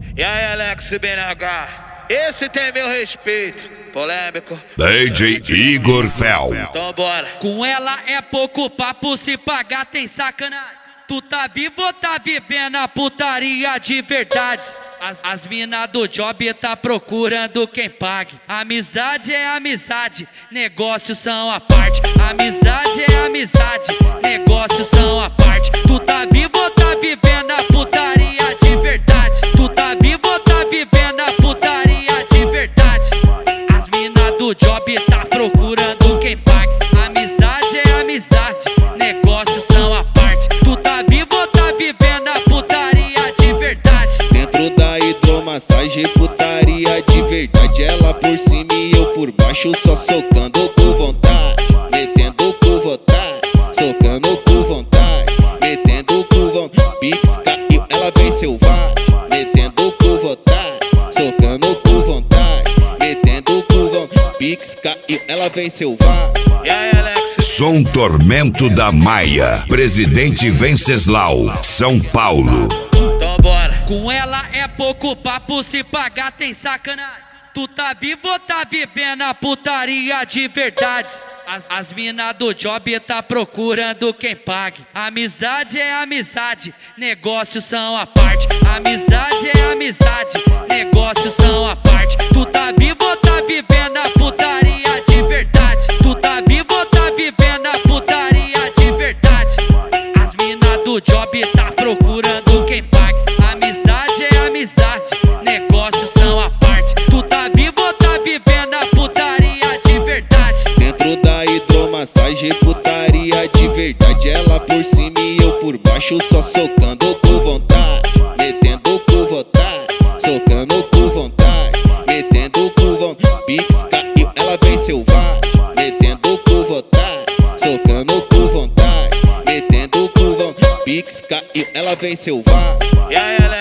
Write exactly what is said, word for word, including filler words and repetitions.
E aí, Alex B N H, esse tem meu respeito. Polêmico. D J Igor Fel. Então bora. Com ela é pouco papo, se pagar tem sacanagem. Tu tá vivo ou tá vivendo a putaria de verdade? As, as mina do job tá procurando quem pague. Amizade é amizade, negócios são a parte. Amizade é amizade, negócios são a parte. Tu tá vivo ou tá vivendo a putaria de verdade? Tu tá vivo ou tá vivendo a putaria de verdade? As mina do job tá procurando quem pague. Amizade é amizade, negócios são a parte. Tu tá vivo ou tá vivendo a putaria de verdade? Dentro da hidromassagem, putaria de verdade. Ela por cima e eu por baixo, só socando com vontade, metendo com vontade, socando com vontade, metendo com vontade. Pix caiu, ela vem selvagem, metendo com vontade, socando com vontade, metendo com vontade. Pix caiu, ela vem selvagem. E aí, Alex? Som Tormento da Maia, Presidente Venceslau, São Paulo. Então bora. Com ela é pouco papo, se pagar tem sacanagem. Tu tá vivo ou tá vivendo a putaria de verdade? As, as mina do job tá procurando quem pague. Amizade é amizade, negócios são a parte. Amizade é amizade, negócios são a parte. Tu tá vivo ou tá vivendo a putaria de verdade? Tu tá vivo ou tá vivendo a putaria de verdade? As mina do job tá procurando quem pague. Amizade é amizade, negócios são a parte. Tu tá vivo ou tá vivendo a putaria de verdade? Dentro da hidromassagem, putaria de verdade. Ela por cima e eu por baixo, só socando com vontade, metendo com vontade, socando com vontade, metendo com vontade. Pix caiu, ela vem selvagem, metendo com vontade, socando com vontade, metendo com vontade. Pix caiu, ela vem selvagem. E aí, Alex?